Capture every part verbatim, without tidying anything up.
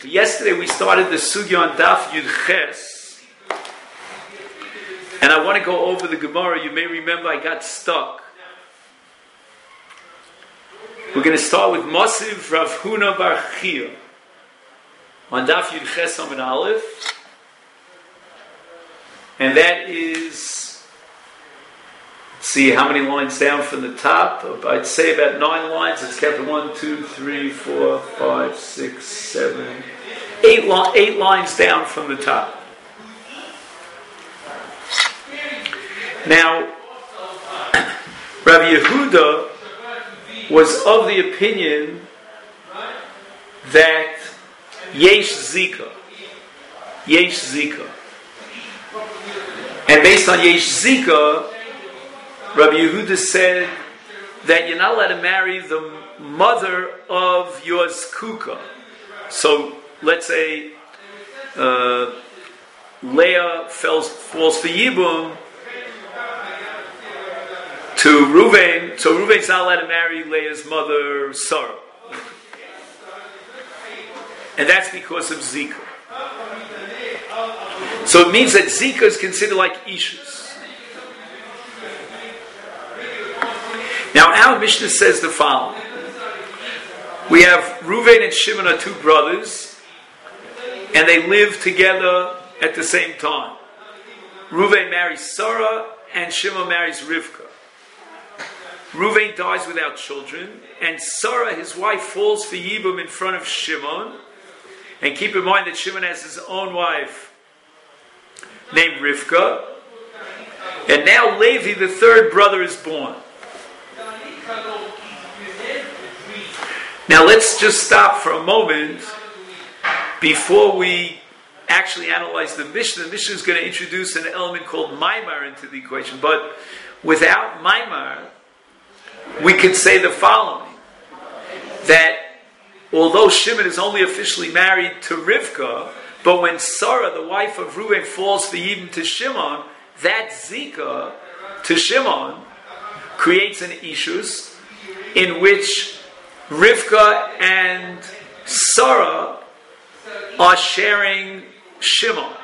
Yesterday we started the Sugya on Daf Yud Ches, and I want to go over the Gemara. You may remember I got stuck. We're going to start with Masiv Rav Huna Bar Chia on Daf Yud Ches Amud Aleph, and that is, let's see how many lines down from the top. I'd say about nine lines. It's kept one, two, three, four, five, six, seven, eight, li- eight lines down from the top. Now, Rabbi Yehuda was of the opinion that Yesh Zika, Yesh Zika, and based on Yesh Zika, Rabbi Yehuda said that you're not allowed to marry the mother of your skuka. So let's say uh, Leah falls, falls for Yibum to Ruvain, so Ruvain's not allowed to marry Leah's mother, Sarah. And that's because of Zika. So it means that Zika is considered like Ishus. Now our Mishnah says the following. We have Ruvain and Shimon are two brothers, and they live together at the same time. Ruvain marries Sarah, and Shimon marries Rivka. Ruvain dies without children, and Sarah, his wife, falls for Yibum in front of Shimon. And keep in mind that Shimon has his own wife named Rivka. And now Levi, the third brother, is born. Now let's just stop for a moment before we actually analyze the Mishnah. The Mishnah is going to introduce an element called Maimar into the equation. But without Maimar, we could say the following, that although Shimon is only officially married to Rivka, but when Sarah, the wife of Reuben, falls for Yibum to Shimon, that Zika to Shimon creates an Ishus in which Rivka and Sarah are sharing Shimon.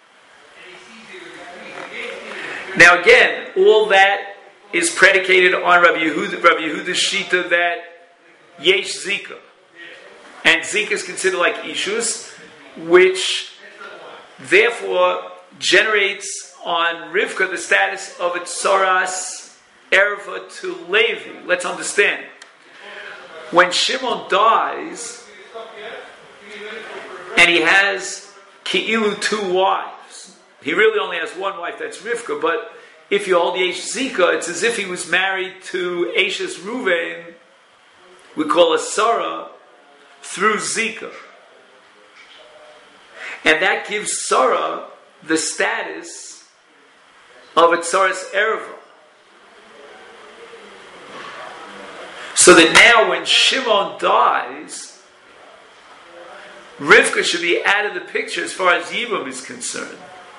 Now again, all that is predicated on Rabbi Yehuda, Rabbi Yehuda's Shita that Yesh Zika. And Zika is considered like Ishus, which therefore generates on Rivka the status of a Tzoras Erva to Levi. Let's understand. When Shimon dies, and he has Ki'ilu two wives, he really only has one wife, that's Rivka, but if you hold the Eish Zika, it's as if he was married to Eishes Ruvain, we call a Sarah, through Zika. And that gives Sarah the status of a Tzoras Erva. So that now when Shimon dies, Rivka should be out of the picture as far as Yibum is concerned.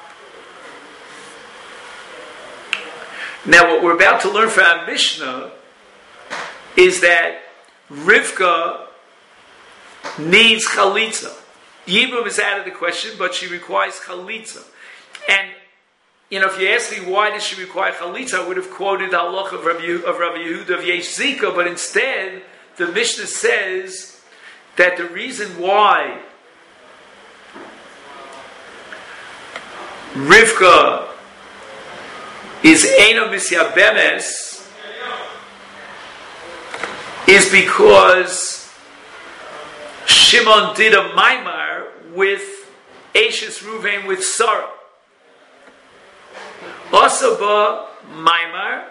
Now what we're about to learn from our Mishnah is that Rivka needs chalitza. Yibum is out of the question, but she requires chalitza. And, you know, if you ask me why does she require chalitza, I would have quoted the halacha of Rabbi, of Rabbi Yehuda of Yesh Zika, but instead, the Mishnah says that the reason why Rivka is Eino Misyabemes is because Shimon did a Maimar with Eishes Ruvain with Sarah. Asaba Maimar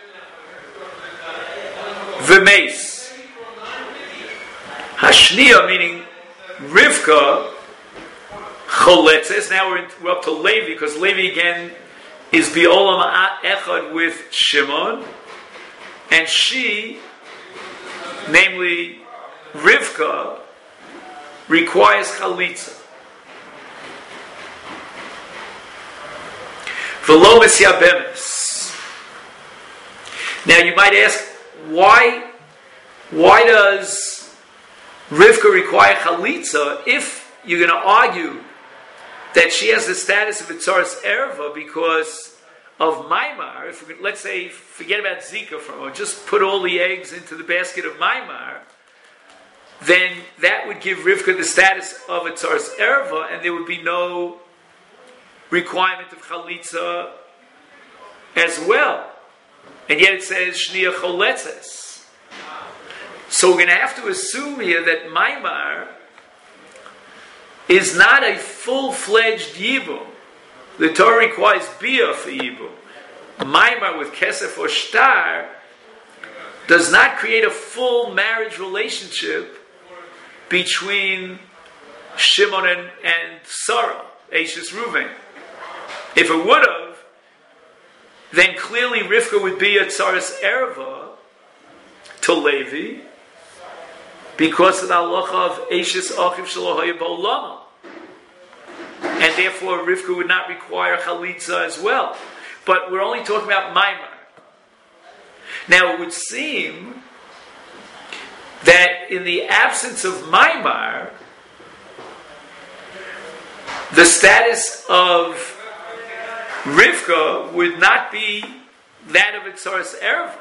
V'meis. Hashniya, meaning Rivka, Choletzes. Now we're, in, we're up to Levi, because Levi again is Bi'olam Echad with Shimon, and she, namely Rivka, requires chalitza. V'lo misyabemes. Now you might ask, why, why does Rivka require chalitza if you're going to argue that she has the status of a Tzaras Erva because of Maimar. If we, let's say, forget about Zika for a moment, just put all the eggs into the basket of Maimar, then that would give Rivka the status of a Tzaras Erva, and there would be no requirement of Chalitza as well. And yet it says Shnia Choletzes. So we're going to have to assume here that Maimar is not a full-fledged Yibum. The Torah requires Bia for Yibum. Maimar with Kesef or Shtar does not create a full marriage relationship between Shimon and, and Sarah, Ashes Reuven. If it would have, then clearly Rivka would be a Tzaras Erva to Levi because of the halacha of Ashes Achiv Shalohoya Ba'olama. And therefore Rivka would not require Chalitza as well. But we're only talking about Maimar. Now it would seem that in the absence of Maimar, the status of Rivka would not be that of a Tzaras Erva.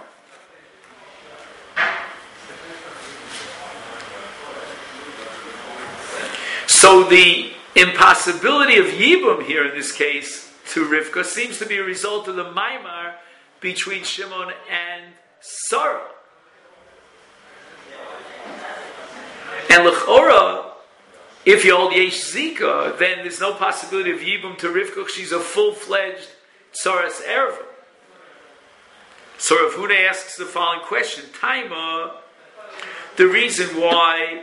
So the impossibility of Yibum here in this case to Rivka seems to be a result of the Maimar between Shimon and Sarah. And L'chora, if you hold Yesh Zika, then there's no possibility of Yibum to Rivka. She's a full-fledged Tzaras Erva. So Rav Huna asks the following question. Taima, the reason why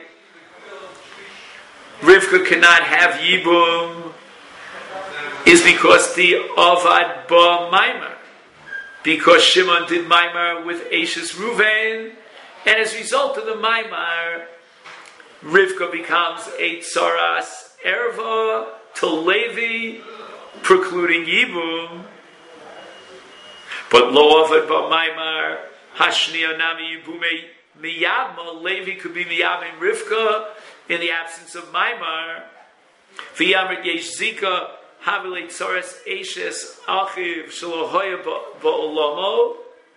Rivka cannot have Yibum is because the Avad Ba Maimar. Because Shimon did Maimar with Ashes Ruvain, and as a result of the Maimar, Rivka becomes a Tzaras Erva to Levi, precluding Yibum. But Lo Avad Ba Maimar, Hashniya Nami Yibume Miyabma, Levi could be Miyabim Rivka in the absence of Maimar. V'yamrit Yesh Zika, Havilei Tzaras Ashes Achiv Shalohoya Ba'olamo.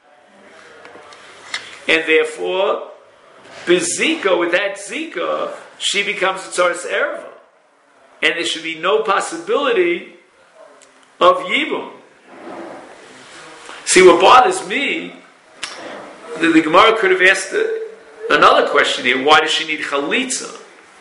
And therefore, Bezika, with that Zika, she becomes a Tzaras Erva. And there should be no possibility of Yibum. See, what bothers me, the, the Gemara could have asked the, another question here. Why does she need Chalitza?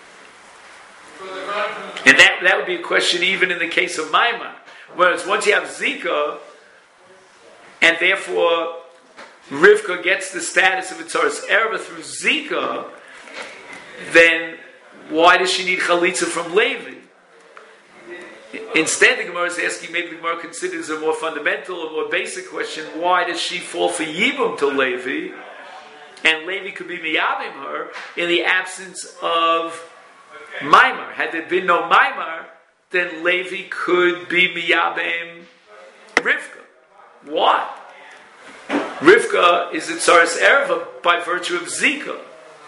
And that, that would be a question even in the case of Maimar. Whereas once you have Zika, and therefore Rivka gets the status of a Tzaras Erva through Zika, then why does she need Chalitza from Levi? Instead, the Gemara is asking, maybe the Gemara considers a more fundamental or more basic question, why does she fall for Yibum to Levi? And Levi could be Miyabim her in the absence of Maimar. Had there been no Maimar, then Levi could be Miyabim Rivka. Why? Rivka is a Tzaras Erva by virtue of Zika.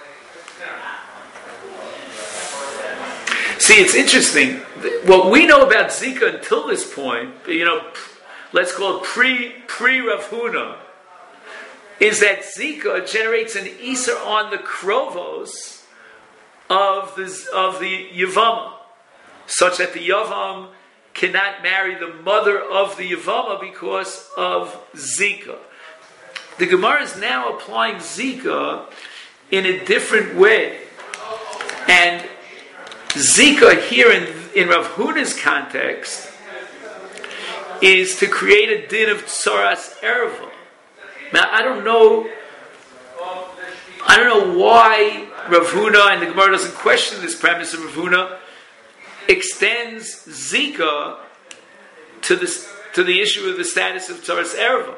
See, it's interesting. What we know about Zika until this point, you know, let's call it pre, pre-Rav Huna, is that Zika generates an Isser on the Krovos of the, of the Yavama, such that the Yavam cannot marry the mother of the Yavama because of Zika. The Gemara is now applying Zika in a different way. And Zika here in, in Rav Huna's context is to create a din of Tzaras Erva. Now I don't know I don't know why Rav Huna, and the Gemara doesn't question this premise of Rav Huna, extends Zika to the, to the issue of the status of Tzaras Erva.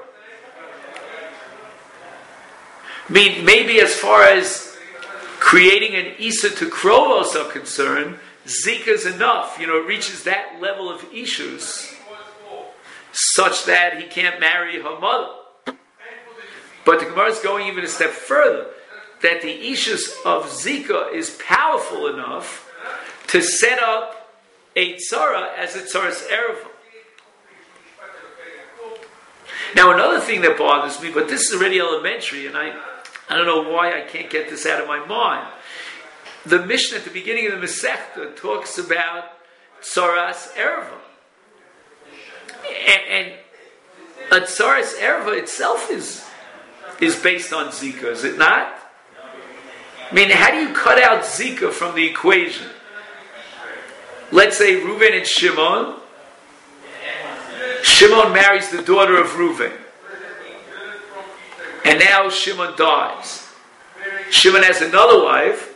I mean, maybe as far as creating an Isa to Krovos are concerned, Zika is enough. You know, it reaches that level of issues such that he can't marry her mother. But the Gemara is going even a step further, that the issues of Zika is powerful enough to set up a tzara as a tzaras erva. Now, another thing that bothers me, but this is already elementary, and I, I don't know why I can't get this out of my mind. The Mishnah at the beginning of the Masechta talks about tzaras erva. And, and a tzaras erva itself is, is based on zika, is it not? I mean, how do you cut out zika from the equation? Let's say Reuven and Shimon. Shimon marries the daughter of Reuven. And now Shimon dies. Shimon has another wife.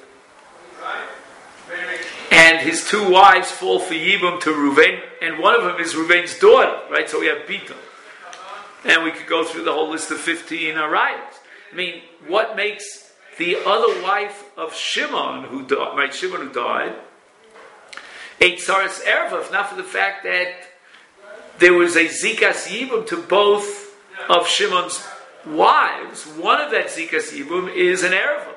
And his two wives fall for Yibum to Reuven. And one of them is Reuven's daughter. Right? So we have Bita. And we could go through the whole list of fifteen arayos. I mean, what makes the other wife of Shimon, who died, right, Shimon who died, a tzaras erva, if not for the fact that there was a zikas yibum to both of Shimon's wives. One of that zikas yibum is an erva.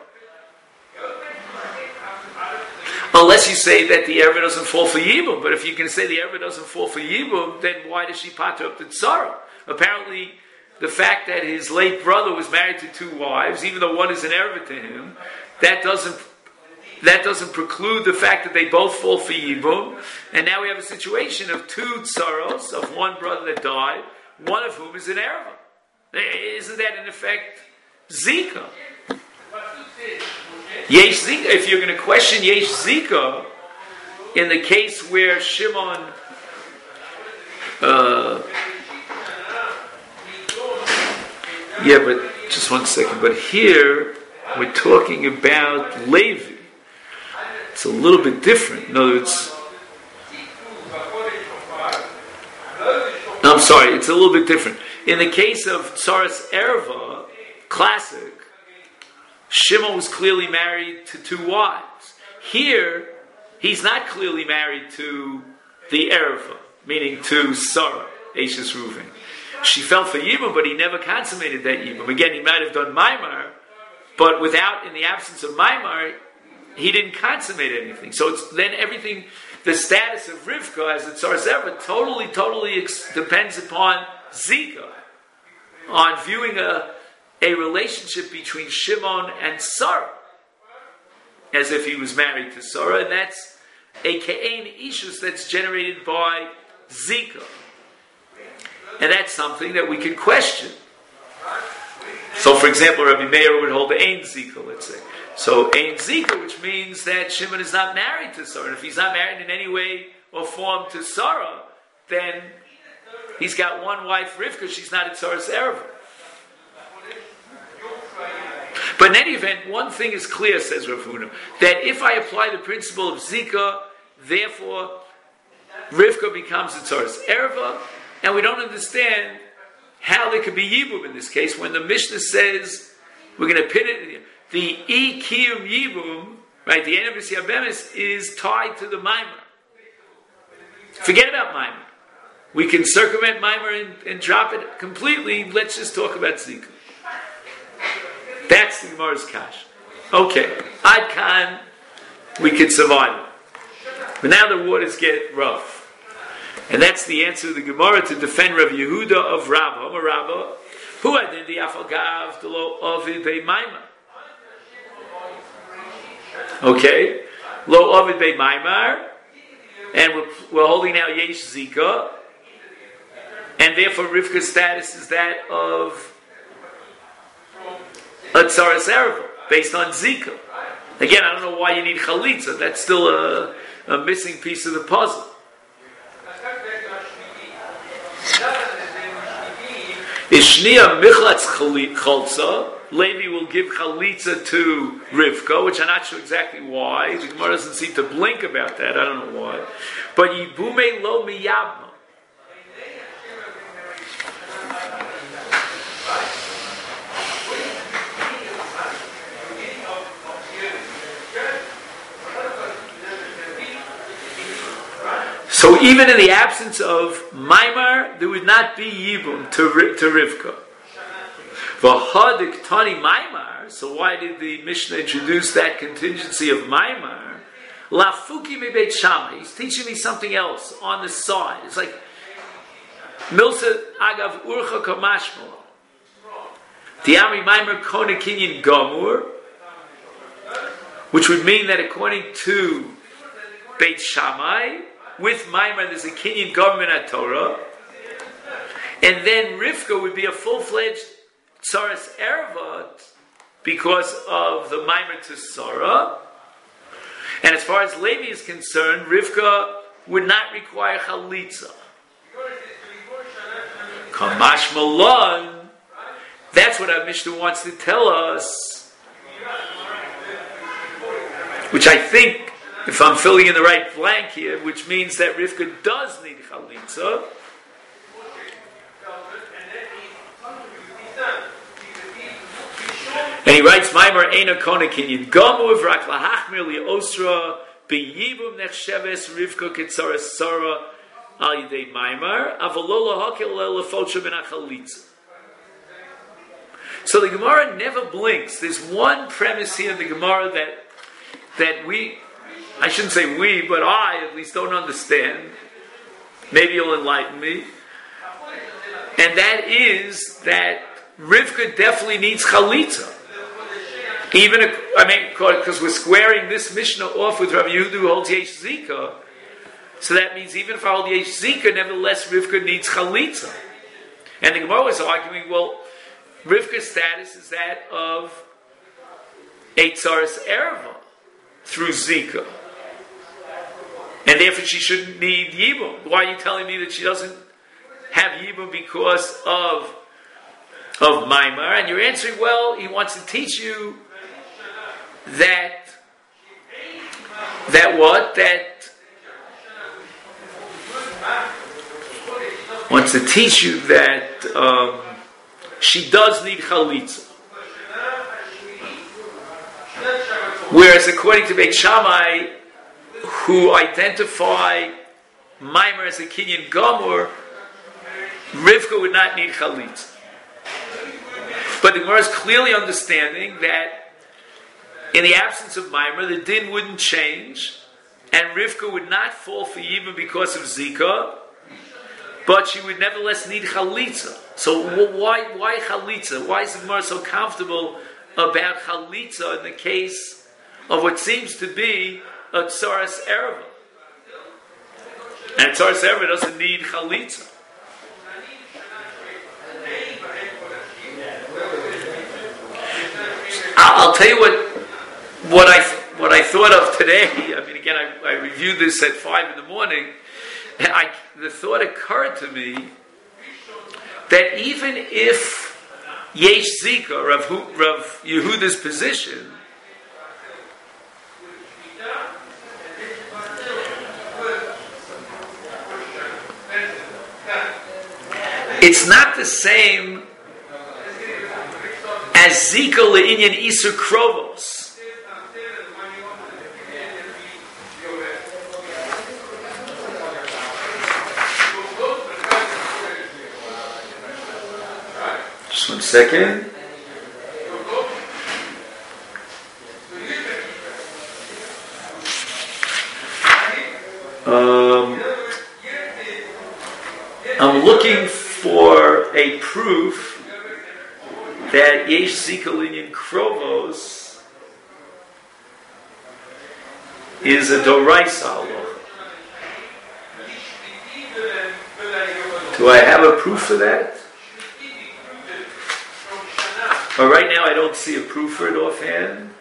Unless you say that the erva doesn't fall for yibum, but if you can say the erva doesn't fall for yibum, then why does she pater up the tzara? Apparently, the fact that his late brother was married to two wives, even though one is an erva to him, that doesn't That doesn't preclude the fact that they both fall for Yibum. And now we have a situation of two tsaros, of one brother that died, one of whom is an erva. Isn't that in effect Zika? Yesh Zika. If you're going to question Yesh Zika, in the case where Shimon uh, yeah, but just one second. But here we're talking about Levi. It's a little bit different. In other words, no, I'm sorry, it's a little bit different. In the case of Tzaras Erva, classic, Shimon was clearly married to two wives. Here, he's not clearly married to the Erva, meaning to Sarah, Ashes Reuven. She fell for Yibum, but he never consummated that Yibum. Again, he might have done Maimar, but without, in the absence of Maimar, he didn't consummate anything. So it's then everything, the status of Rivka as a Tzaras Erva totally, totally ex- depends upon Zika, on viewing a, a relationship between Shimon and Sarah, as if he was married to Sarah, and that's a Ke'en Ishus that's generated by Zika. And that's something that we can question. So, for example, Rabbi Meir would hold the Ein Zika, let's say. So, Ein Zika, which means that Shimon is not married to Sarah. And if he's not married in any way or form to Sarah, then he's got one wife, Rivka, she's not a Tzaras Erva. But in any event, one thing is clear, says Rav Huna, that if I apply the principle of Zika, therefore, Rivka becomes a Tzaras Erva, and we don't understand how there could be Yibum in this case when the Mishnah says we're going to pin it. The E Kiyum Yibum, right? The Enabis Yabemis is tied to the Maimar. Forget about Maimar. We can circumvent Maimar and, and drop it completely. Let's just talk about Zika. That's the Gemara's Kash. Okay, Ad Kan, we could survive it. But now the waters get rough. And that's the answer of the Gemara to defend Rav Yehuda of Rabbah. I'm a Rabbah. Who I did the Afagav, the Lo Ovid Bei Maimar. Okay? Lo Ovid Bei Maimar. And we're, we're holding now Yesh Zika. And therefore Rivka's status is that of a Tzaras Erva, based on Zika. Again, I don't know why you need Chalitza. That's still a, a missing piece of the puzzle. Ishniya Michlatz Chaltza, Levi will give Chalitza to Rivka, which I'm not sure exactly why. The Gemara doesn't seem to blink about that. I don't know why. But Yibume Lo Miyabma. So even in the absence of Maimar, there would not be Yibum to, to Rivka. V'hadik tani Maimar, so why did the Mishnah introduce that contingency of Maimar? Lafuki me Beit Shammai. He's teaching me something else on the side. It's like Milsa Agav Urcha Kamashmo. Tiami Maimer Kona Kinyan Gomur, which would mean that according to Beit Shammai, with Maimer there's a Kinyan government at Torah, and then Rivka would be a full-fledged Tsaras Erevot because of the Maimer to Sarah. And as far as Levi is concerned, Rivka would not require Chalitza. Kamash Malon, that's what our Mishnah wants to tell us, which I think, if I'm filling in the right blank here, which means that Rivka does need Chalitza. And he writes, Maimer Eina Kona Kinyan Gomu V'rak Lahachmir Li'osra B'yibum Nechsheves Rivka Ketzaras Sarah Al Yidei Maimer Avalo Lahakel Le'Lefotra Ben HaChalitza. So the Gemara never blinks. There's one premise here in the Gemara that that we, I shouldn't say we, but I at least don't understand. Maybe you'll enlighten me. And that is that Rivka definitely needs Chalitza. Even, I mean, because we're squaring this Mishnah off with Rav Yehuda who holds Yesh Zika, so that means even if I hold Yesh Zika, nevertheless Rivka needs Chalitza. And the Gemara was arguing, well, Rivka's status is that of a Tzaras Ereva through Zika. And therefore she shouldn't need Yibum. Why are you telling me that she doesn't have Yibum because of, of Maimar? And you're answering, well, he wants to teach you that, that what? That wants to teach you that um, she does need Chalitza. Whereas according to Beit Shammai, who identify Maimer as a Kinyan Gomur, Rivka would not need Chalitza. But the Gemara is clearly understanding that in the absence of Maimer, the din wouldn't change, and Rivka would not fall for Yibum because of Zika, but she would nevertheless need Chalitza. So why why Chalitza? Why is the Gemara so comfortable about Chalitza in the case of what seems to be a Tzaras Ereva? And Tzaras Ereva doesn't need Chalitza. I'll tell you what what I what I thought of today. I mean, again, I, I reviewed this at five in the morning. And I, the thought occurred to me that even if Yesh Zika, Rav, Rav Yehuda's position, it's not the same as Zika le'inyan Isur Krovos. Just one second. Um, I'm looking for a proof that Yesh Zika Linyan Krovos is a Doraisa halacha. Do I have a proof for that? But right now I don't see a proof for it offhand.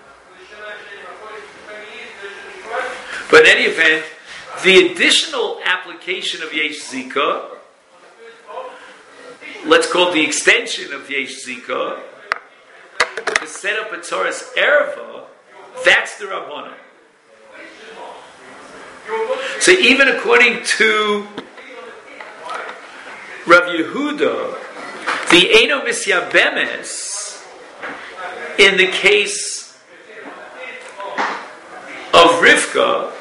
But in any event, the additional application of Yesh Zika, let's call it the extension of Yesh Zika, to set up a Tzaras Ereva, that's the Rabbanan. So even according to Rav Yehuda, the Eino Misyabemes, in the case of Rivka,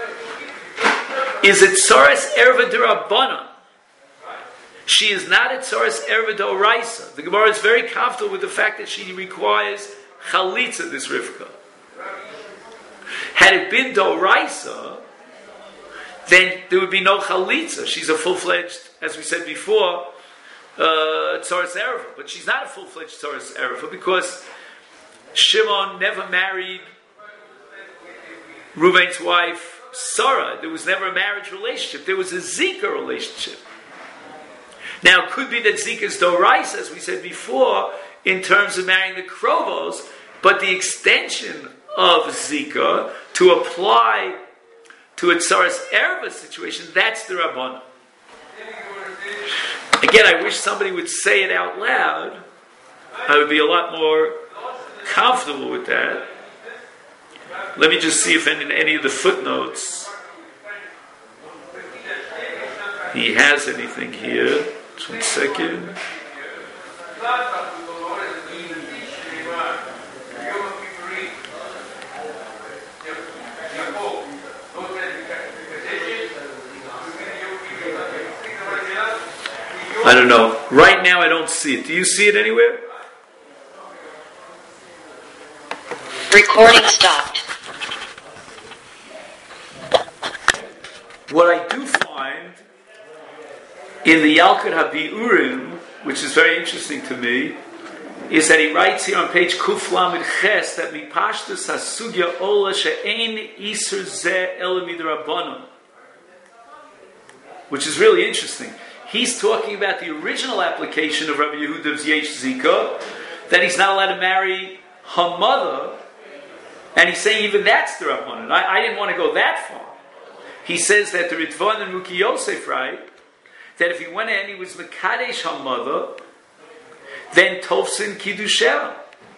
is a Tzaras Ereva D'Rabbanan. She is not a Tzaras Ereva D'Oraisa. The Gemara is very comfortable with the fact that she requires Chalitza, this Rivka. Had it been Doraisa, then there would be no Chalitza. She's a full-fledged, as we said before, uh, Tzoras Erefa. But she's not a full-fledged Tzoras Erefa because Shimon never married Reuven's wife, Sarah. There was never a marriage relationship. There was a Zika relationship. Now, it could be that Zika is Doraisa, as we said before, in terms of marrying the Krovos, but the extension of Zika to apply to a Tzaras Erva situation, that's the Rabbanah. Again, I wish somebody would say it out loud. I would be a lot more comfortable with that. Let me just see if in any of the footnotes he has anything here. Just one second. I don't know. Right now I don't see it. Do you see it anywhere? Recording stopped. What I do find in the Yalkut HaBi'urim, which is very interesting to me, is that he writes here on page Kuf Lamed Ches that Mipashtus HaSugya Ola She'ein Isur Zeh El Midrabanan, which is really interesting. He's talking about the original application of Rabbi Yehuda's Yesh Zika, that he's not allowed to marry her mother, and he's saying even that's the Rabbanan. I, I didn't want to go that far. He says that the Ritvan and Ruki Yosef write that if he went in and he was Mekadesh her mother, then Tofsin Kiddushah.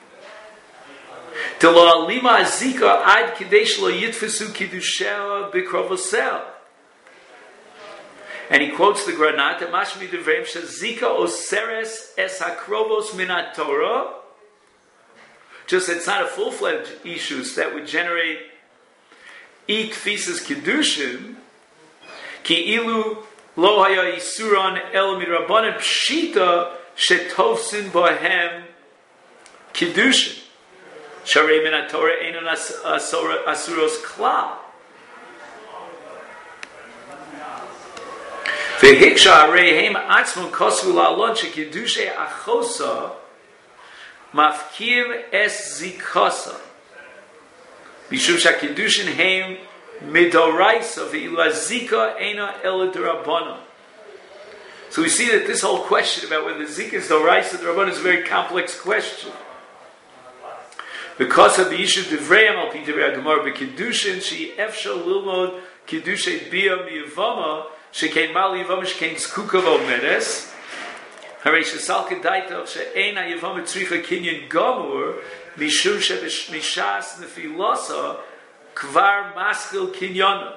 De lo alima Zika ad Kidesh lo yitfesu Kiddushah b'krovosel. And he quotes the Granat, Mashmi Devreim Shazika Oseres Es Hakrovos Minat Torah. Just it's not a full-fledged issues that would generate Ik Tfisis Kiddushin. Ki ilu lo haya isuran el mirabanan pshita shetovsin bohem Kiddushin. Sharei Minat Torah einon asuros klal. Vehiksha reihem atzmon kosu la'alon shekidushe achosa mafkim es zikosa. Mishum shakidushin heim midoraisa ve'ila zika ena eladrabana. So we see that this whole question about whether zika is doraisa or drabanan is a very complex question. Because of the issue of Devreim al pi Divrei Gemara b'kiddushin she efshal lilmod kiddushay bia miyavama shekein mali yavama shekein zkuka v'omedes harei shesal kedaita she'ein ha'yavama tzricha kinyan gamur mishum sheb'mishas nefilasa kvar maskil kinyana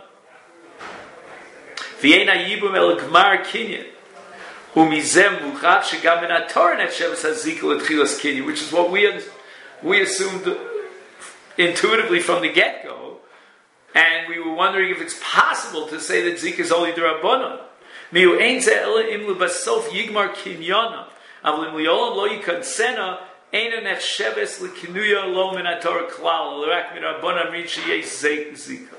v'yein ha'yibum el gmar kinyan umizem muchav shegam min ha'torah net shevas ha'zikul etchilas kinyan, which is what we we assumed intuitively from the get-go, and we were wondering if it's possible to say that Zika is only D'Rabbanan. Miu ein ze ela im lebasof yigmar kinyana, avlim liolam lo yikansena eina nechsheves lekinuya lo min haTorah klal lerak min Rabbanan richi yes Zika.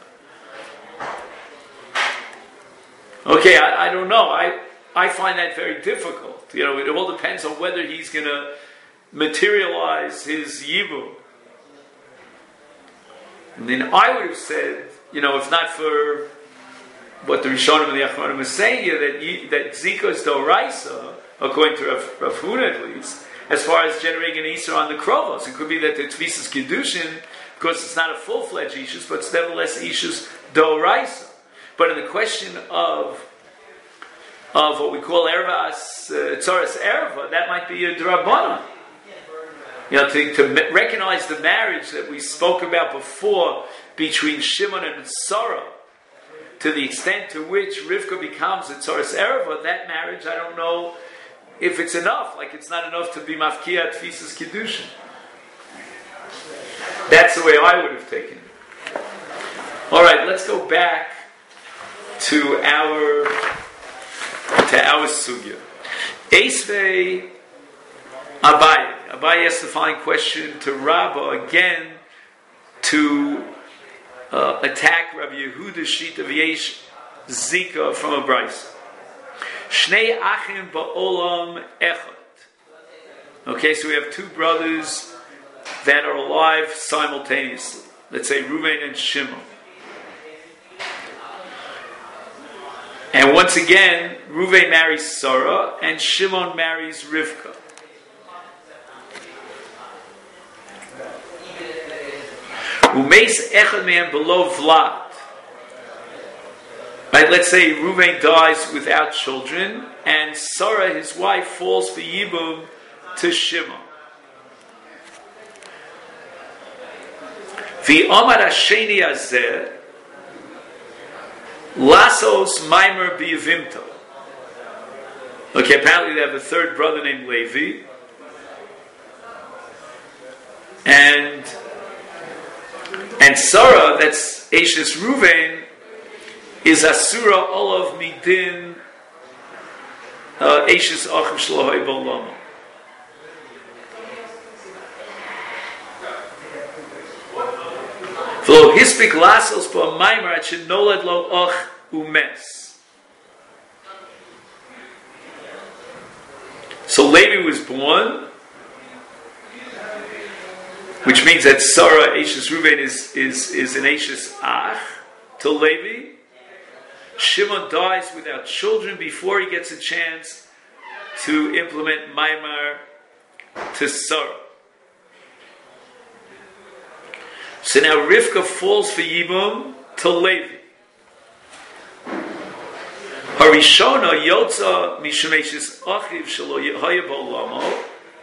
Okay, I, I don't know. I I find that very difficult. You know, it all depends on whether he's going to materialize his yibum. And then I would have said, you know, if not for what the Rishonim and the Achronim are saying here, that that Zika is Doraisa, according to Rav, Rav Huna at least, as far as generating an Isser on the Krovos. It could be that the Tvisas Kiddushin, because it's not a full-fledged Ishus, but it's nevertheless Ishus Doraisa. But in the question of of what we call Ervas, uh, Tzoras Erva, that might be a D'Rabbanan. You know, to, to recognize the marriage that we spoke about before between Shimon and Sarah, to the extent to which Rivka becomes a Tzoras Erva, that marriage, I don't know if it's enough. Like it's not enough to be Mafkiya Tfisas Kiddushin. That's the way I would have taken it. All right, let's go back to our to our sugya. Esvei Abaye. Abaye asked the following question to Rabbah again to uh, attack Rabbi Yehuda's Shita v'yesh Zika from a Bryce. Shnei achim ba'olam echad. Okay, so we have two brothers that are alive simultaneously. Let's say Reuven and Shimon. And once again, Reuven marries Sarah and Shimon marries Rivka. Umeis echad mehem below Vlad. Right, let's say Reuven dies without children, and Sarah, his wife, falls for Yibum to Shimon. V'amar hasheni hazeh lasos maimer biyavimto. Okay, apparently they have a third brother named Levi, and and Sarah, that's Eishes Reuven, is Asura Olav Midin Eishes Achim Shlohai Bolamo. V'lo hispik lasos bo maimer at shenolad lo och umes. So Levi was born, which means that Sarah, Eishes Reuven, is, is, is an Eishes Ach to Levi. Shimon dies without children before he gets a chance to implement Maimar to Sarah. So now Rivka falls for Yibum to Levi. Harishona Yotza Mishum Eishes Achiv Shelo Yehaya Bolamo.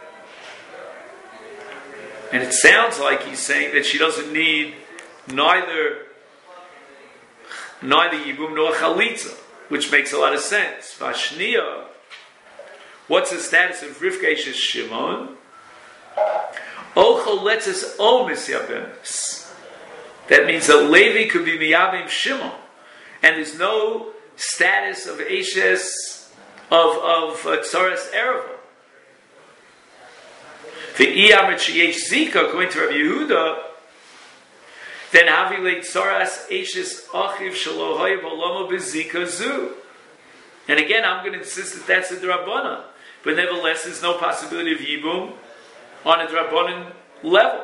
And it sounds like he's saying that she doesn't need neither neither Yibum nor Chalitza, which makes a lot of sense. Vashniya, what's the status of Rivka Eishes Shimon? Ochel letzes omis yabemis. That means that Levi could be miyabim Shimon, and there's no status of Eishes of of Tzaras Ereva. The Iyamrit sheyesh Zika, according to Rabbi Yehuda, then Havilei Tzaras Eishes Achiv Shelo Haya Bolamo Bezika Zu. And again, I'm going to insist that that's a Drabbana, but nevertheless, there's no possibility of Yibum on a Drabbanan level.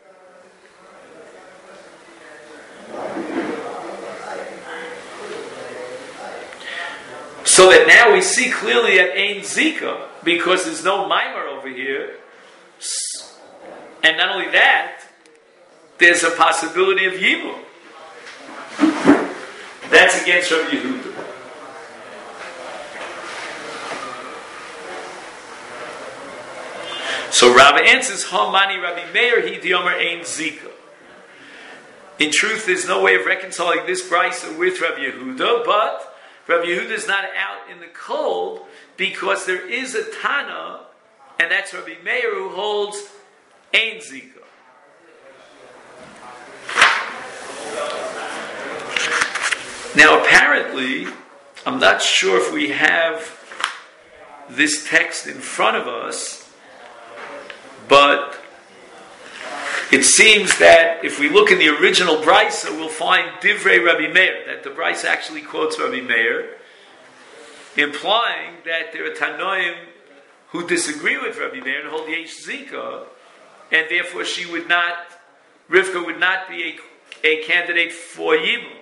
So that now we see clearly at Ein Zika, because there's no Maimar over here, and not only that, there's a possibility of Yibum. That's against Rabbi Yehuda. So Rabbi answers, Hamani Rabbi Meir Hi Diyomer Ein Zika. In truth, there's no way of reconciling this brisa with Rabbi Yehuda, but Rabbi Yehuda is not out in the cold because there is a Tana, and that's Rabbi Meir who holds Ein Zika. Now apparently, I'm not sure if we have this text in front of us, but it seems that if we look in the original Brisa, we'll find Divrei Rabbi Meir, that the Brisa actually quotes Rabbi Meir, implying that there are Tanoim who disagree with Rabbi Meir and hold Yesh Zika, and therefore she would not, Rivka would not be a, a candidate for Yibum.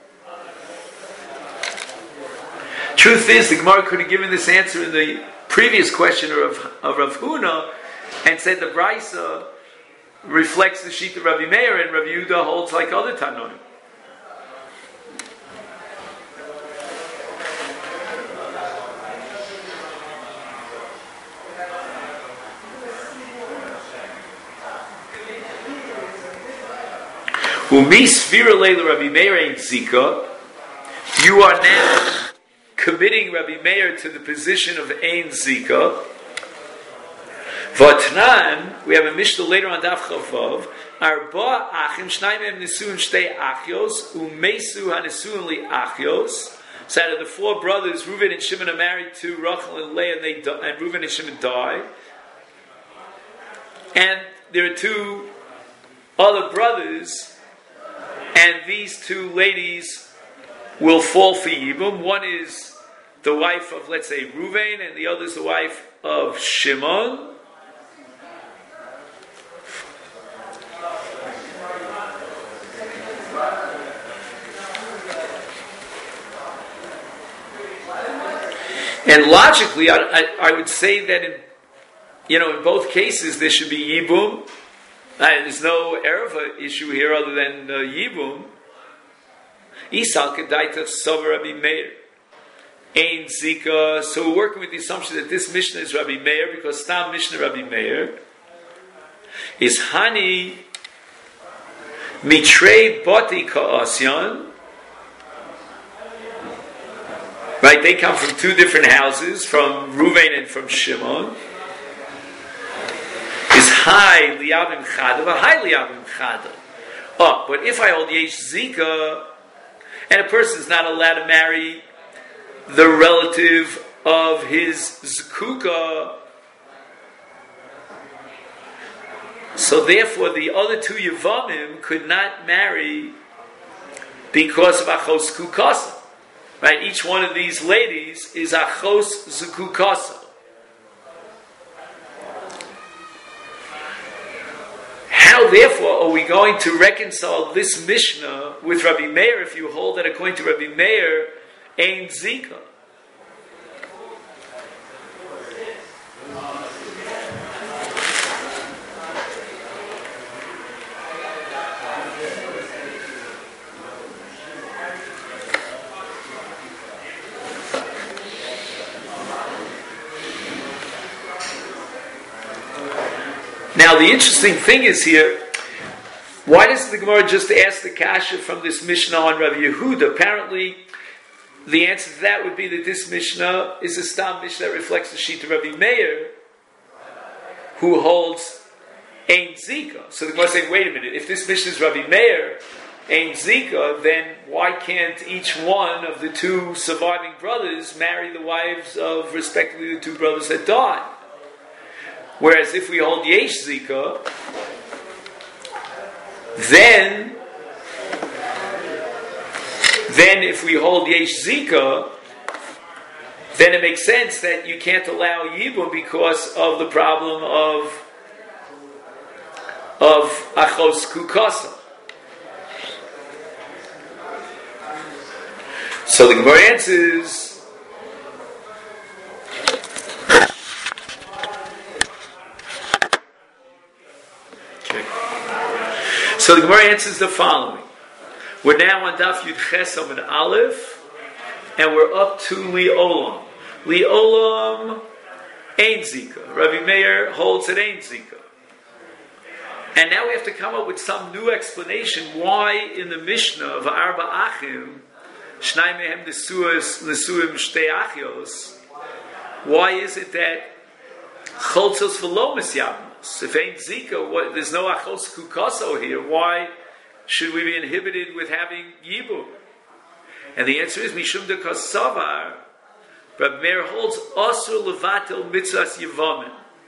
Truth is, the Gemara could have given this answer in the previous question of, of Rav Huna, and said the Brisa reflects the sheet of Rabbi Meir, and Rabbi Yehuda holds like other Tanoim. Umi Sfira Leila Rabbi Meir Ein Zika. You are now committing Rabbi Meir to the position of Ein Zika. Vatnan, we have a Mishnah later on Daf Chavav. Arba achim shnayim nesuin shtei achios umesu hanesuin li achios. So out of the four brothers, Reuven and Shimon are married to Rachel and Leah, and they die, and Reuven and Shimon die. And there are two other brothers, and these two ladies will fall for Yibum. One is the wife of, let's say, Ruvain, and the other is the wife of Shimon. And logically, I, I, I would say that in, you know, in both cases there should be Yibum. Uh, there's no Ereva issue here other than uh, Yibum. Isal kedaita sover Rabbi Meir. Ein Zika. So we're working with the assumption that this Mishnah is Rabbi Meir, because Stam Mishnah Rabbi Meir is Hani Mitrei Bati Ka'asyan. Right, they come from two different houses, from Ruvain and from Shimon. Is high liyavim chada, but high liyavim chada. Oh, but if I hold yesh zika, and a person is not allowed to marry the relative of his zkuka, so therefore the other two yavamim could not marry because of achos kukasa. Right, each one of these ladies is achos zukukasa. How, therefore, are we going to reconcile this Mishnah with Rabbi Meir if you hold that according to Rabbi Meir, ain't Zika? Now, the interesting thing is here, why does the Gemara just ask the kasha from this Mishnah on Rabbi Yehuda? Apparently, the answer to that would be that this Mishnah is a Stam Mishnah that reflects the sheet of Rabbi Meir, who holds Ein Zika. So the Gemara is saying, wait a minute, if this Mishnah is Rabbi Meir, Ein Zika, then why can't each one of the two surviving brothers marry the wives of, respectively, the two brothers that died? Whereas if we hold Yesh Zika, then, then if we hold Yesh Zika, then it makes sense that you can't allow Yibum because of the problem of of Achos Kukasa. So the Gemara answers, So the Gemara answers the following. We're now on Daf Yud Ches Amud Aleph, and we're up to Li'olam. Li'olam Ein Zika. Rabbi Meir holds it Ein Zika. And now we have to come up with some new explanation why in the Mishnah of Arba Achim, Shnai Mehem Nesuim Shtei Achios, why is it that Choltzos V'lo Misyavim? If ain't Zika, what, there's no achos kukaso here. Why should we be inhibited with having Yibum? And the answer is Mishum de Kasavar. Rabbi Meir holds Asur Levatel Mitzvahs Yivamim.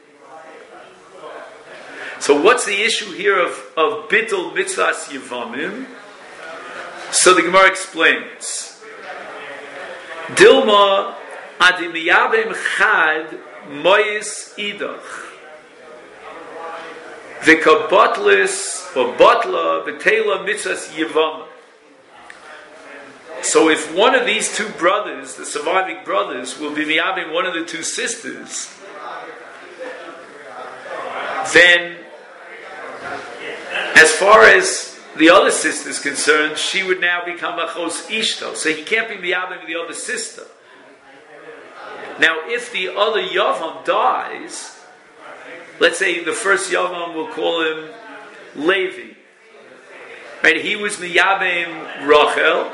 So what's the issue here of, of Bittul Mitzvahs Yivamim? So the Gemara explains. Dilma Adimiyabim Chad Mois Idach. V'kabotlis or botla v'tela mitzvahs yivama. So if one of these two brothers, the surviving brothers, will be miyabim one of the two sisters, then as far as the other sister is concerned, she would now become a chos ishto. So he can't be miyabim the other sister. Now if the other yavam dies, let's say the first Yavam, we'll call him Levi. Right? He was Miyabim Rachel.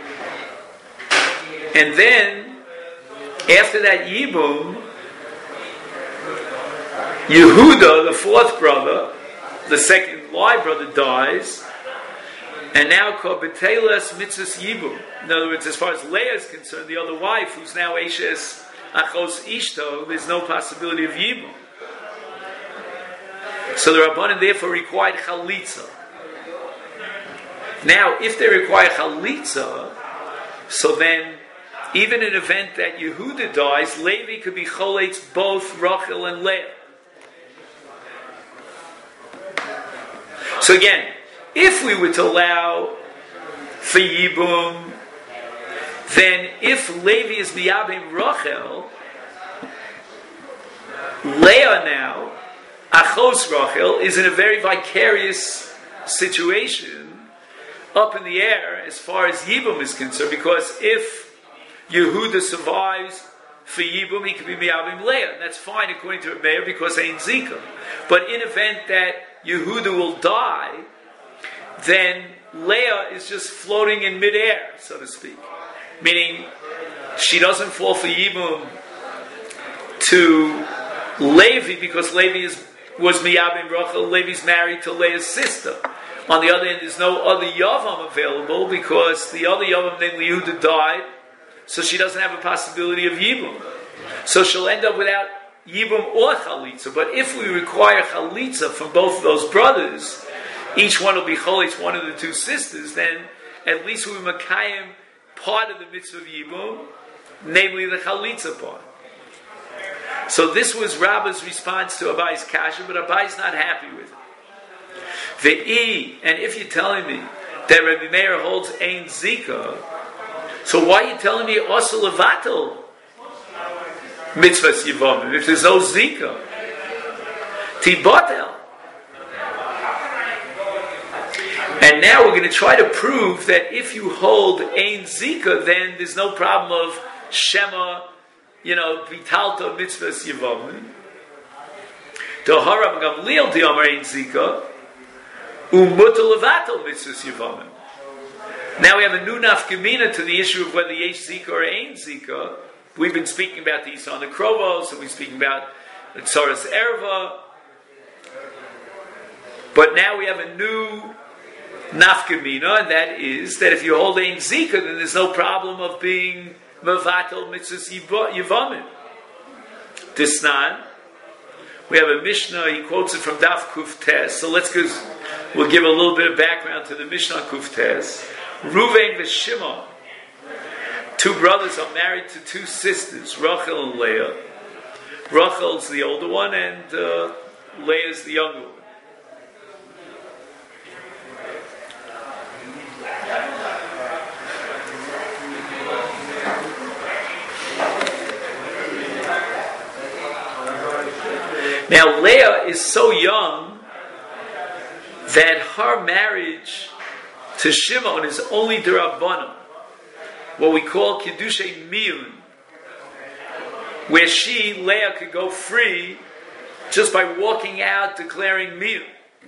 And then, after that Yibum, Yehuda, the fourth brother, the second live brother, dies. And now called B'teles Mitzvahs Yibum. In other words, as far as Leah is concerned, the other wife, who's now Eshes Achos Ishto, there's no possibility of Yibum. So the Rabbanan therefore required chalitza. Now, if they require chalitza, so then, even in an event that Yehuda dies, Levi could be choletz both Rachel and Leah. So again, if we were to allow for Yibum, then if Levi is miyabim Rachel, Leah now, Achos Rachel, is in a very vicarious situation up in the air as far as Yibum is concerned, because if Yehuda survives for Yibum, he could be miyabim Leah, and that's fine according to Meir because ain't Zika. But in event that Yehuda will die, then Leah is just floating in midair, so to speak. Meaning, she doesn't fall for Yibum to Levi because Levi is, was miyabim Rachel. Levi's married to Leah's sister. On the other hand, there's no other Yavam available because the other Yavam named Yehuda died, so she doesn't have a possibility of Yibum. So she'll end up without Yibum or Chalitza. But if we require Chalitza from both of those brothers, each one will be Cholitz, one of the two sisters, then at least we Makayim part of the mitzvah of Yibum, namely the Chalitza part. So this was Rabba's response to Abai's kasha, but Abai's not happy with it. Ve'i, and if you're telling me that Rabbi Meir holds Ein Zika, so why are you telling me also Levatel mitzvahs Yivamim if there's no Zika? Tibotel. And now we're going to try to prove that if you hold Ein Zika, then there's no problem of Shema, you know, Vitalta mitzvahs Yivamim. Tohara Gamliel Diamar Ein Zika. Now we have a new nafkamina to the issue of whether yesh zika or ain't zika. We've been speaking about the Yisrael Krovos, and we're speaking about the Tzoras Erva. But now we have a new nafkamina, and that is that if you hold ain't zika, then there's no problem of being mevatel mitzvahs yivamim. Disnan. We have a Mishnah, he quotes it from Daf Kuf Tes. So let's go, we'll give a little bit of background to the Mishnah on Kuf Tes. Ruvain and Shimon, two brothers are married to two sisters, Rachel and Leah. Rachel's the older one and uh, Leah's the younger one. Now, Leah is so young that her marriage to Shimon is only D'Rabbanan, what we call Kiddushay Miyun, where she, Leah, could go free just by walking out declaring Miyun.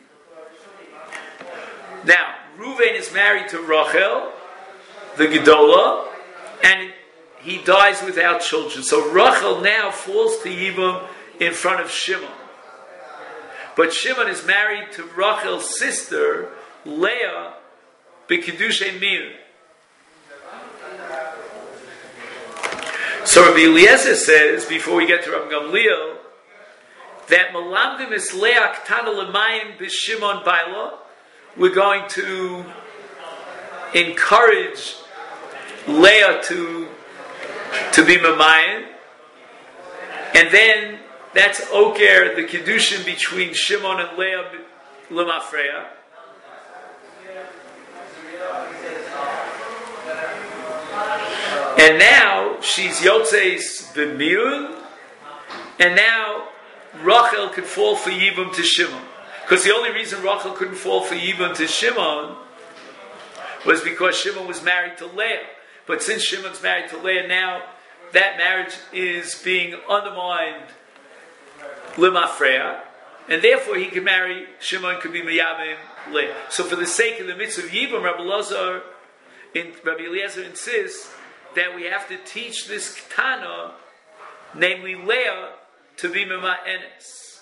Now, Reuven is married to Rachel, the Gedolah, and he dies without children. So Rachel now falls to Yibum in front of Shimon. But Shimon is married to Rachel's sister, Leah, b'Kiddushay Miyun. So Rabbi Eliezer says, before we get to Rabbi Gamliel, that Malamdim is Leah Ktana L'mayim b'Shimon Baila. We're going to encourage Leah to, to be Mamayim. And then that's Oker, the Kiddushin between Shimon and Leah L'mafreya. And now she's Yotzeis B'miyun, and now Rachel could fall for Yibum to Shimon. Because the only reason Rachel couldn't fall for Yibum to Shimon was because Shimon was married to Leah. But since Shimon's married to Leah now, that marriage is being undermined L'mafreya, and therefore he can marry, Shimon could be Miyamim Leah. So for the sake of the mitzvah of Yibum, Rabbi Elazar, in, Rabbi Eliezer insists that we have to teach this Ketana, namely Leah, to be Mima Enes.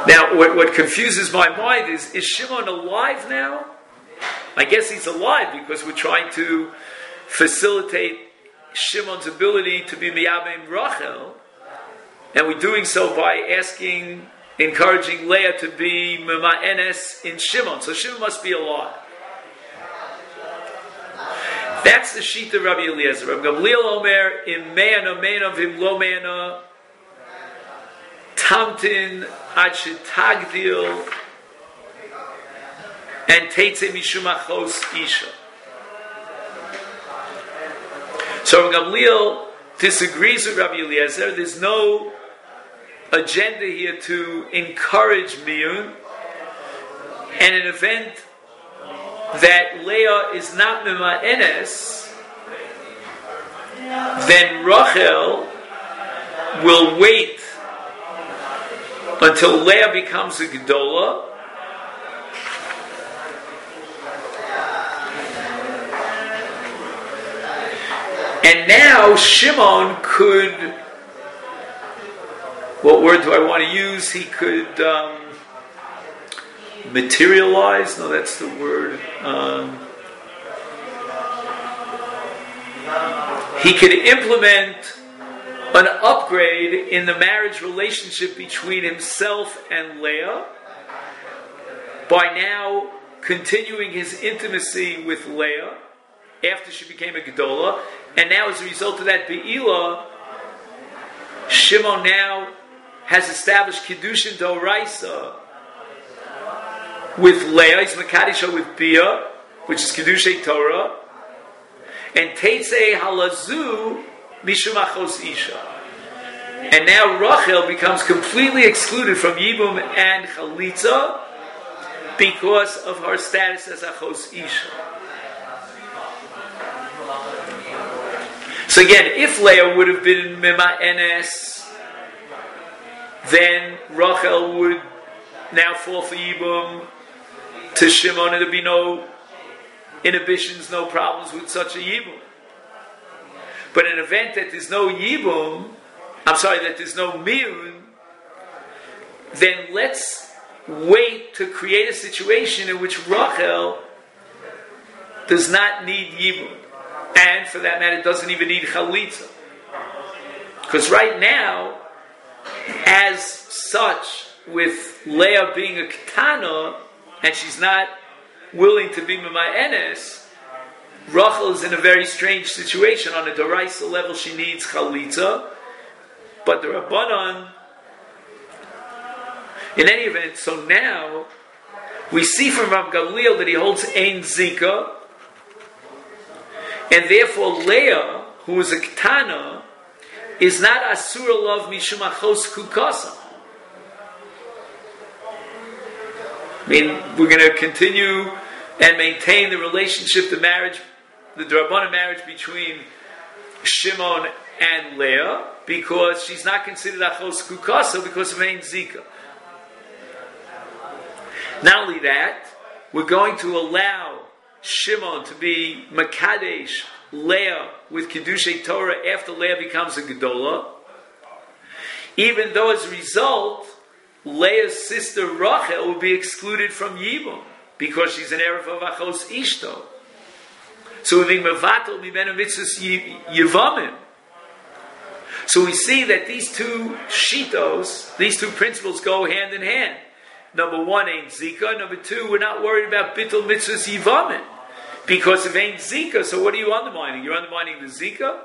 Now, what, what confuses my mind is, is Shimon alive now? I guess he's alive because we're trying to facilitate Shimon's ability to be Miyabim Rachel, and we're doing so by asking, encouraging Leah to be Mema'enes in Shimon. So Shimon must be alive. That's the sheet of Rabbi Eliezer. Rabbi Gamliel Omer, Im me'ana me'ana v'im lo me'ana, Tamtin ad shetagdil, and Teitze mishum achos isha. So Rabbi Gamliel disagrees with Rabbi Eliezer. There's no agenda here to encourage miyun, and an event that Leah is not mema'enes, then Rachel will wait until Leah becomes a Gedola, and now Shimon could, what word do I want to use? He could um, materialize, no that's the word, um, he could implement an upgrade in the marriage relationship between himself and Leah by now continuing his intimacy with Leah after she became a Gedola, and now as a result of that Be'ilah, Shimon now has established Kiddushin D'Oraisa with Leah, he's Makadisha with Bia, which is Kiddushay Torah, and Teitzei Halazu Mishum Achos Isha. And now Rachel becomes completely excluded from Yibum and Chalitza because of her status as Achos Isha. So again, if Leah would have been Mema'enes, then Rachel would now fall for Yibum to Shimon, and there'd be no inhibitions, no problems with such a Yibum. But in an event that there's no Yibum, I'm sorry, that there's no Miyun, then let's wait to create a situation in which Rachel does not need Yibum. And for that matter, doesn't even need Chalitza. Because right now, as such, with Leah being a Ketana, and she's not willing to be Mema'enes, Rachel is in a very strange situation. On a Doraisa level, she needs Chalitza, but the Rabbanan, in any event, so now, we see from Rav Gamliel that he holds Ein Zika, and therefore Leah, who is a Ketana, is not Asura love Mishum Achos Kukasa. I mean, we're going to continue and maintain the relationship, the marriage, the D'Rabbanan marriage between Shimon and Leah, because she's not considered Achos Kukasa because of Ein Zika. Not only that, we're going to allow Shimon to be Makadesh Leah with Kiddushay Torah after Leah becomes a Gedola, even though as a result Leah's sister Rachel will be excluded from Yibum because she's an Erev of Achos Ishto. So we're being Mevatel Mimenu Mitzvahs Yevamim. So we see that these two shitos, these two principles go hand in hand. Number one, Ein Zika. Number two, we're not worried about Bittul Mitzvahs Yevamim because of Ein Zika. So what are you undermining? You're undermining the Zika?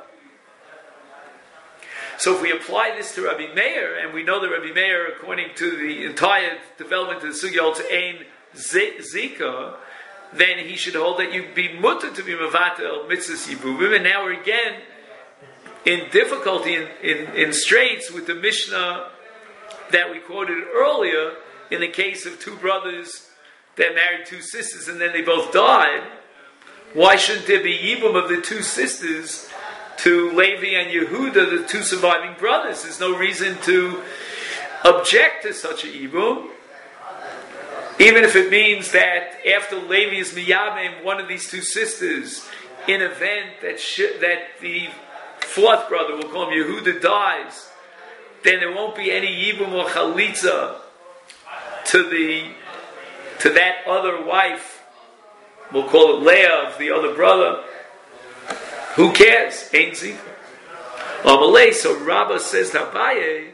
So if we apply this to Rabbi Meir, and we know that Rabbi Meir, according to the entire development of the Sugya, holds Ein Zika, then he should hold that you be mutter to be Mevatel Mitzvahs Yevamim. And now we're again in difficulty, in, in, in straits with the Mishnah that we quoted earlier, in the case of two brothers that married two sisters and then they both died. Why shouldn't there be Yibum of the two sisters to Levi and Yehuda, the two surviving brothers? There's no reason to object to such a Yibum, even if it means that after Levi is Miyabim, one of these two sisters, in event that sh- that the fourth brother, we'll call him Yehuda, dies, then there won't be any Yibum or Chalitza to the to that other wife, we'll call it Leah of the other brother, who cares? Ain't Zika. Amalei, so Rabbah says to Abaye,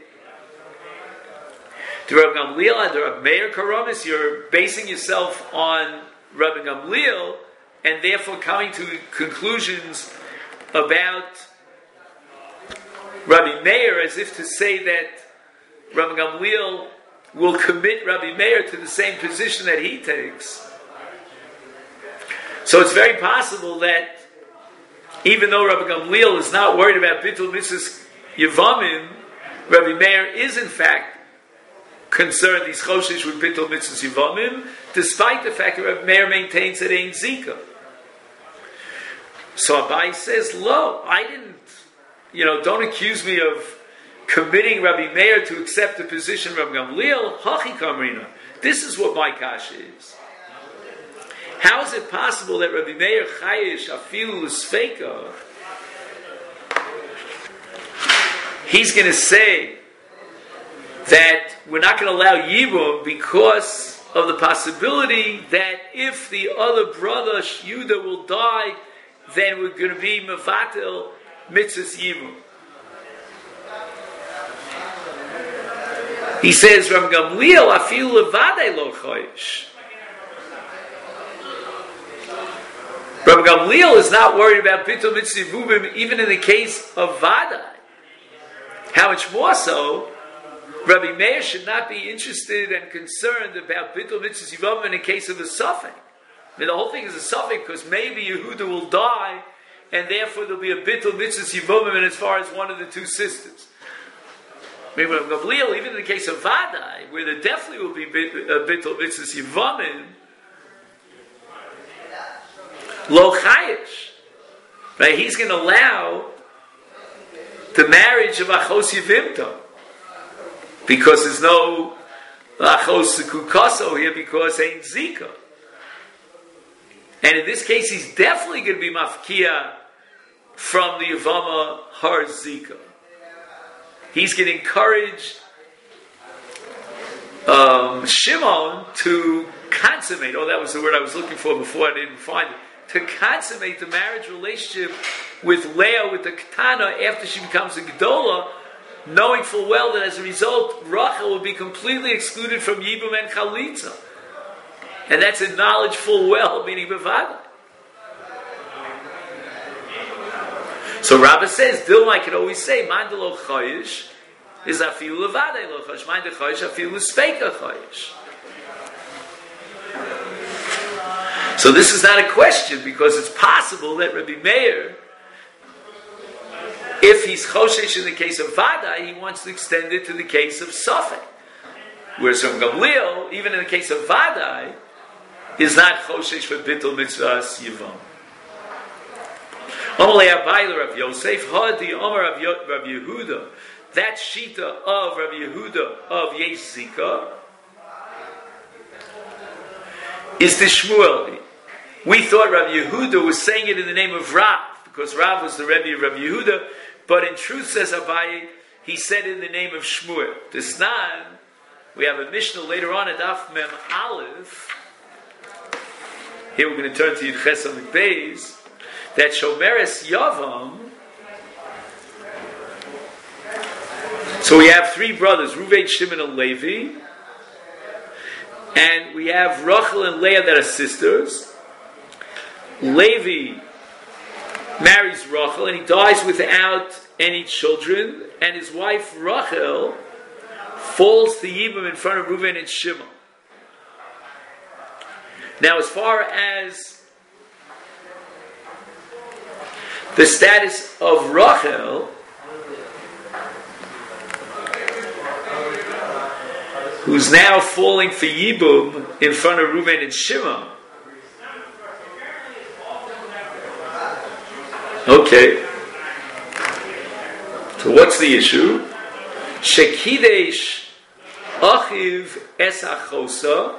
to Rabbi Gamliel, to Rabbi Meir Karamis, you're basing yourself on Rabbi Gamliel, and therefore coming to conclusions about Rabbi Meir, as if to say that Rabbi Gamliel will commit Rabbi Meir to the same position that he takes. So it's very possible that even though Rabbi Gamliel is not worried about Bitul Mitzvahs Yevamim, Rabbi Meir is in fact concerned, he's choshesh with Bitul Mitzvahs Yevamim, despite the fact that Rabbi Meir maintains that ain't Zika. So Abai says, Lo, I didn't, you know, don't accuse me of committing Rabbi Meir to accept the position of Rabbi Gamliel. Hachi Kamrina. This is what my kasha is. How is it possible that Rabbi Meir Chayish Afilu L'Sfeika, he's going to say that we're not going to allow Yibum because of the possibility that if the other brother Yehuda will die, then we're going to be Mevatel Mitzvahs Yibum. He says, Rabbi Gamliel Afilu Levadei Lo Chayish. Rabbi Gamliel is not worried about Bitul Mitzvah Yevamim even in the case of Vadai. How much more so, Rabbi Meir should not be interested and concerned about Bitul Mitzvah Yevamim in the case of a Suffolk. I mean, the whole thing is a Suffolk because maybe Yehuda will die and therefore there'll be a Bitul Mitzvah Yevamim as far as one of the two sisters. I mean, Rabbi Gamliel, even in the case of Vadai, where there definitely will be a Bitul Mitzvah Yevamim, Lo Chayish, right? He's going to allow the marriage of Achos Yevimto because there's no Achos Kukaso here because ain't Zika. And in this case, he's definitely going to be Mafkia from the Yavama Har Zika. He's going to encourage um, Shimon to consummate. Oh, that was the word I was looking for before I didn't find it. To consummate the marriage relationship with Leah, with the Ketana, after she becomes a Gedola, knowing full well that as a result, Rachel will be completely excluded from Yibum and Chalitza. And that's a knowledge full well, meaning Bevada. So Rabbah says, Dilma, I can always say, Mandalo Chayish is Afilu Levadei Lo Chayish. Mandalo Chayish Afilu Speika Chayish. So this is not a question because it's possible that Rabbi Meir, if he's choshesh in the case of Vadai, he wants to extend it to the case of Safek. Whereas from Gamliel, even in the case of Vadai, is not choshesh for Bitul Mitzvahs Yivam. Amalei Abayla Rav Yosef, Hadi Omer Rav Yehuda, that shita of Rav Yehuda of Yesh Zika, is the Shmuel. We thought Rav Yehuda was saying it in the name of Rav, because Rav was the Rebbe of Rav Yehuda, but in truth, says Abaye, he said it in the name of Shmuel. Tisnan, we have a Mishnah later on at Daf Mem Aleph. Here we're going to turn to Yudches on the Beis, that Shomeres Yavam. So we have three brothers, Ruvain, Shimon, and Levi, and we have Rachel and Leah that are sisters. Levi marries Rachel and he dies without any children, and his wife Rachel falls to Yibam in front of Reuven and Shimon. Now, as far as the status of Rachel, who's now falling for Yibum in front of Reuven and Shimon. Okay. So what's the issue? Shekidesh achiv es achosa.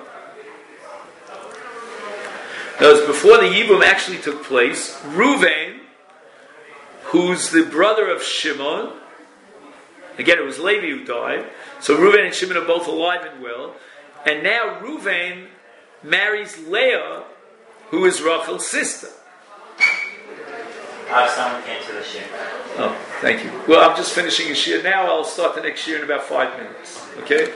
Now, as before the Yibum actually took place, Reuven, who's the brother of Shimon, again it was Levi who died, so Reuven and Shimon are both alive and well, And now Ruvain marries Leah, who is Rachel's sister. Uh, someone came to the shir. Oh, thank you. Well, I'm just finishing a shir now. I'll start the next shir in about five minutes. Okay?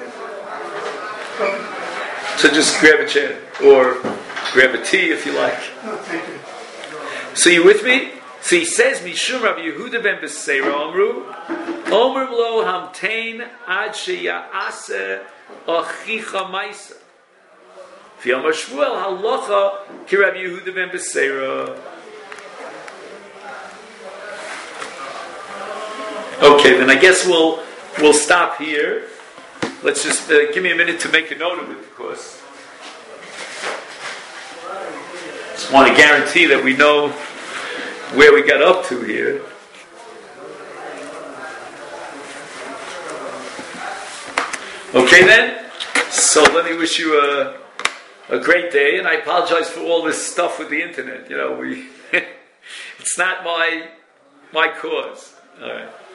So just grab a chair or grab a tea if you like. No, thank you. So you with me? So he says, Mishum Rabbi Yehuda ben Beseira Omru, Omer lo hamtein ad sheya'aseh achicha maisa. V'yamar Shmuel halacha ki Rabbi Yehuda ben Beseira. Okay, then I guess we'll we'll stop here. Let's just uh, give me a minute to make a note of it, of course. Just want to guarantee that we know where we got up to here. Okay then, so let me wish you a a great day, and I apologize for all this stuff with the internet. You know, we it's not my my cause. All right.